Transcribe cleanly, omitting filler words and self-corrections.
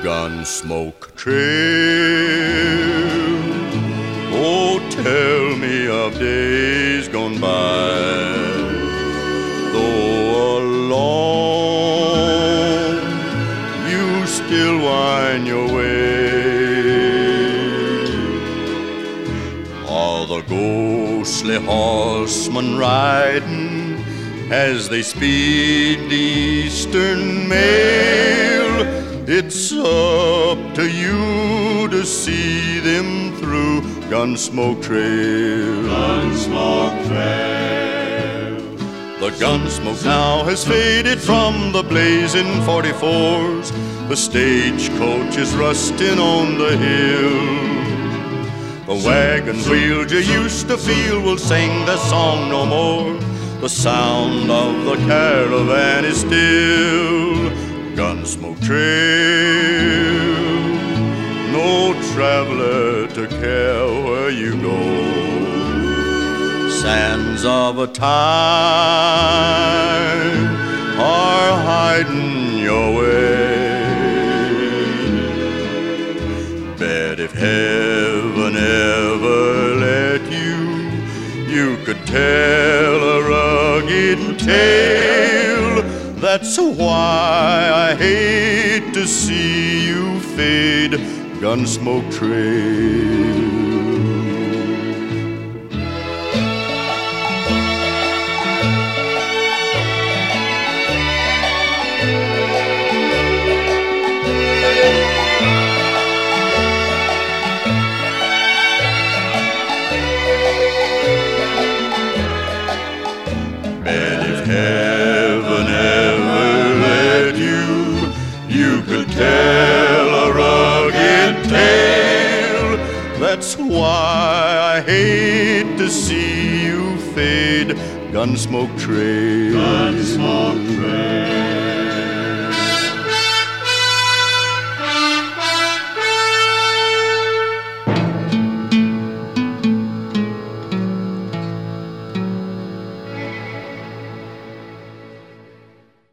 Gunsmoke Trail. Oh, tell me of days gone by, though alone you still wind your way. All the ghostly horsemen riding as they speed the eastern mail. It's up to you to see them through Gunsmoke Trail. Gunsmoke Trail. The gunsmoke now has faded from the blazing 44s. The stagecoach is rusting on the hill. The wagon wheels you used to feel will sing their song no more. The sound of the caravan is still Gunsmoke Trail. No traveler to care where you go. Sands of a time are hiding your way. Bet if heaven ever let you, you could tell a rugged tale. That's why I hate to see you fade, Gunsmoke Trail. Bet if heaven ever let you, you could tell a rugged tale. That's why I hate to see you fade, Gunsmoke Trail. Gunsmoke Trail.